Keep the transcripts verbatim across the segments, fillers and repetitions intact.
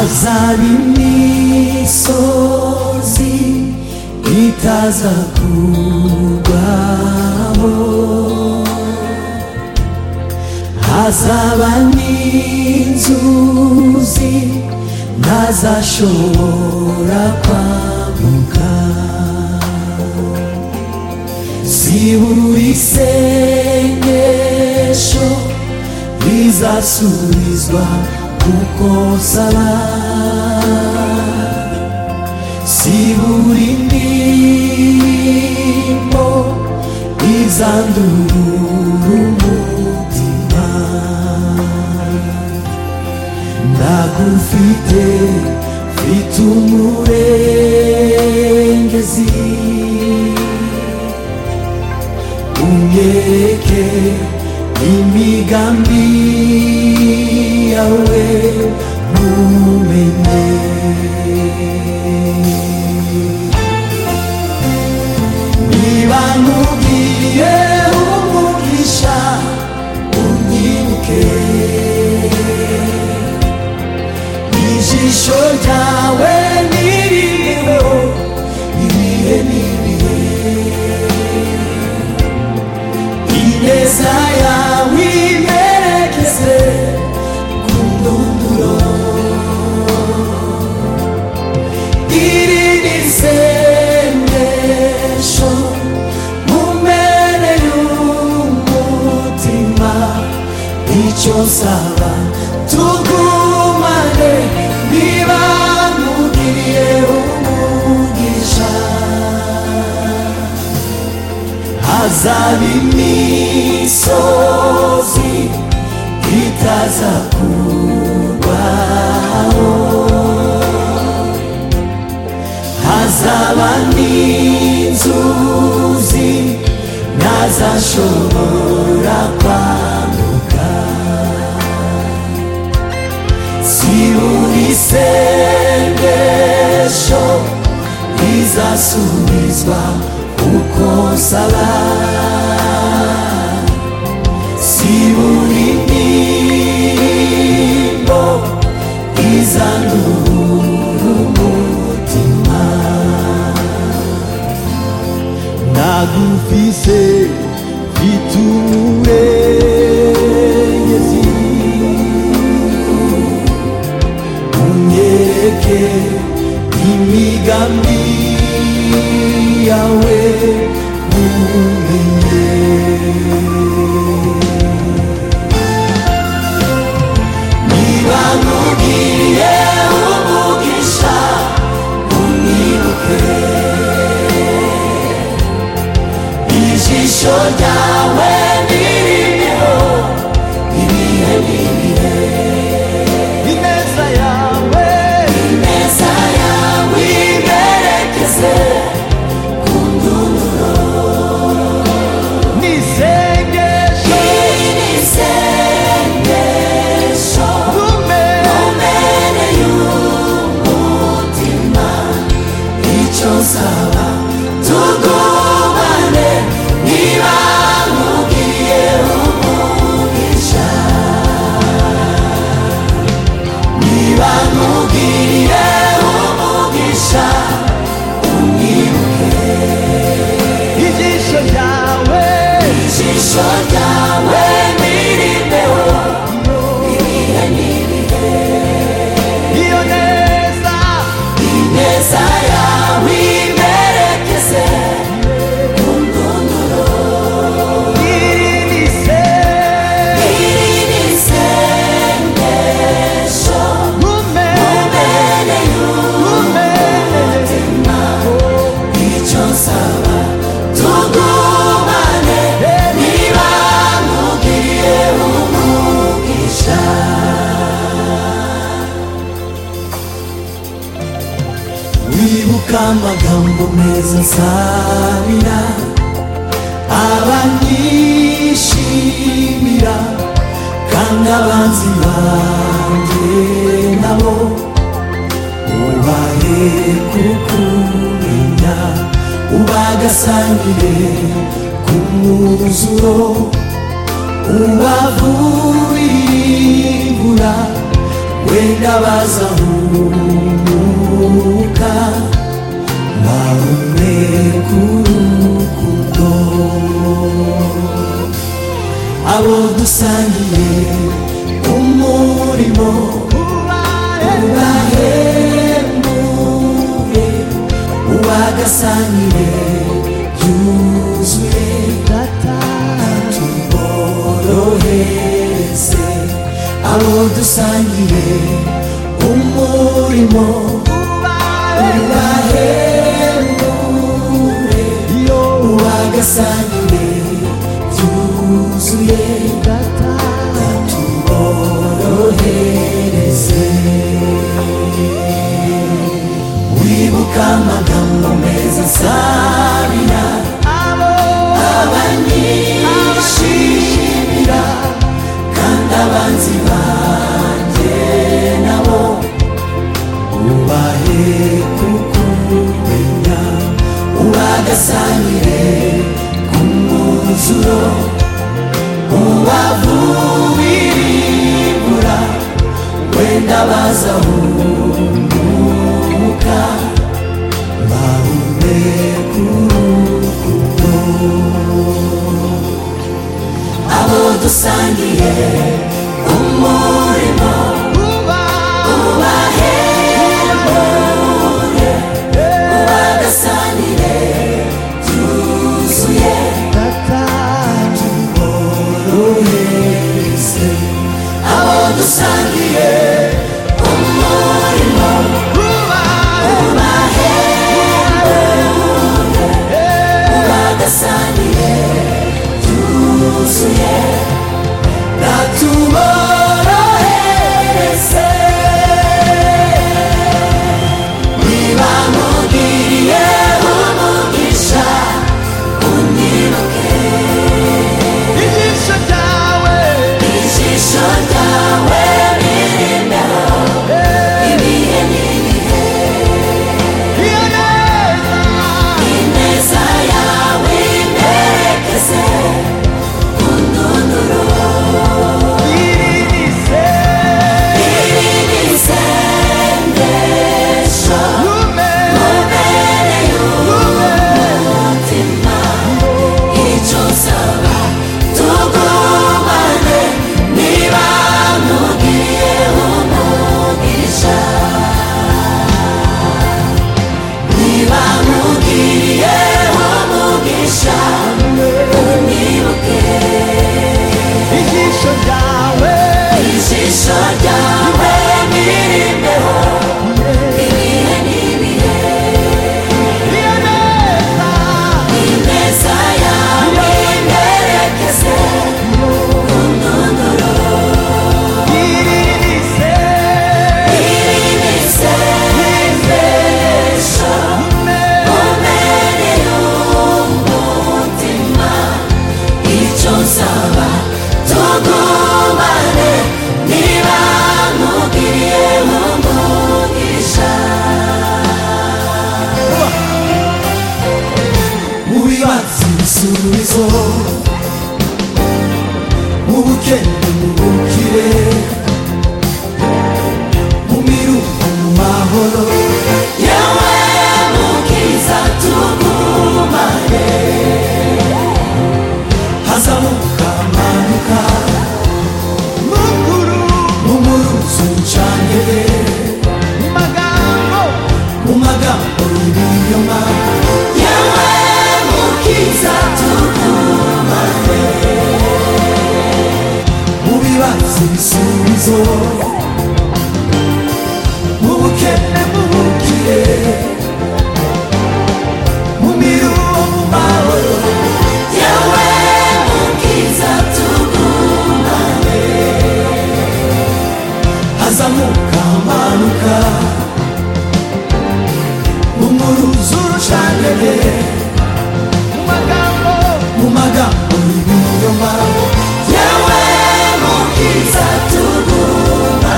hazaba imisozi itazakurwaho, hazaba n'inzuzi ntazashobora kwambuka, zibura isengesho rizasubizwa kuko nsaba, zibura indirimbo izandurura umutima. Ndagufite, mfite umurengezi, unyereke imigambi yawe ntumenye. Niba nkubwiye umugisha unyibuke, ijisho ryawe niriho ibihe n'ibihe, ineza yawe imerekeze ku ndunduro. Iri ni isengesho mu mpera y'umutima, icyo nsaba tugumane. Niba nkugiriye umugisha, hazaba imisozi itazakurwaho, hazaba n'inzuzi ntazashobora kwambuka, zibura isengesho rizasubizwa kuko nsaba, zibura indirimbo izandurura umutima. Ndagufise, mfite umurengezi, unyereke imigambi yawe ntumenye. Niba nkugiriye umugisha unyibuke, ijisho ryawe niriho ibihe n'ibihe, ineza yawe, ineza yawe imerekeze ku ndunduro. N'isengesho, n'isengesho mu mpera y'umutima, icyo nsaba tugumane. Niba nkugiriye umugisha, niba nkugiriye umugisha unyibuke, ijisho ryawe, ijisho ryawe niriho ibihe n'ibihe, iyo neza, ineza yawe imerekeze ku ndunduro. Iri ni isengesho mu mpera y'umutima, icyo nsaba tugumane. Niba nkugiriye umugisha, wibuka amagambo meza nsabira abanyishimira, kandi abanzi banjye nabo ubahe kukumenya, ubagasangire ku mwuzuro, ubavurire imvura wenda bazahumuka bahumeka urukundo. Abo dusangiye umurimo ubahembuye, ubagasanire byuzuye, tuborohereze. Abo dusangiye umurimo ubahembuye, ubagasanire byuzuye, tuborohereze. Wibuka amagambo meza nsabira abanyishimira, kandi abanzi banjye nabo ubahe kukumenya, ubagasanire ku mwuzuro, ubavubirimbura wenda bazahumuka bahumeka urukundo. Abo dusangiye umurimo ubahembuye, ubagasanire byuzuye, tuborohereze. Abo dusangiye umurimo ubahembuye, ubagasanire byuzuye, natuborohereze. Niba mugiriye umugisha unyibuke, ijisho ryawe ijisho ryawe ririmbeho ibihe n'ibihe, iyo neza ineza yawe imperekeze ku ndunduro. Iri ni isengesho mubereye umutima, icyo nsaba tugumane, niba mugiriye umugisha, niba mugiriye umugisha unyibuke, ijisho ryawe ijisho ryawe ririmbeho ibihe n'ibihe, iyo neza ineza yawe imperekeze ku ndunduro. Iri ni isengesho mubereye umutima, icyo nsaba tugumane, niba mugiriye umugisha. Mu bibazo ibisubizo, mu bukene mu bukire, mu miruho mu mahoro, yewe mukiza tugumane. Hazamuka amanuka mukuru mu muruzi ucangere, mu magambo mu magambo y'ibinyoma, yewe mukiza tugumane. Mu bibazo ibisubizo, mu bukene mu bukire, mu miruho mu mahoro, yewe mukiza tugumane. Hazamuka amanuka mu muruzi urucangere, mu magambo mu magambo y'ibinyoma, yewe mukiza tugumane.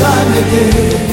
urucanege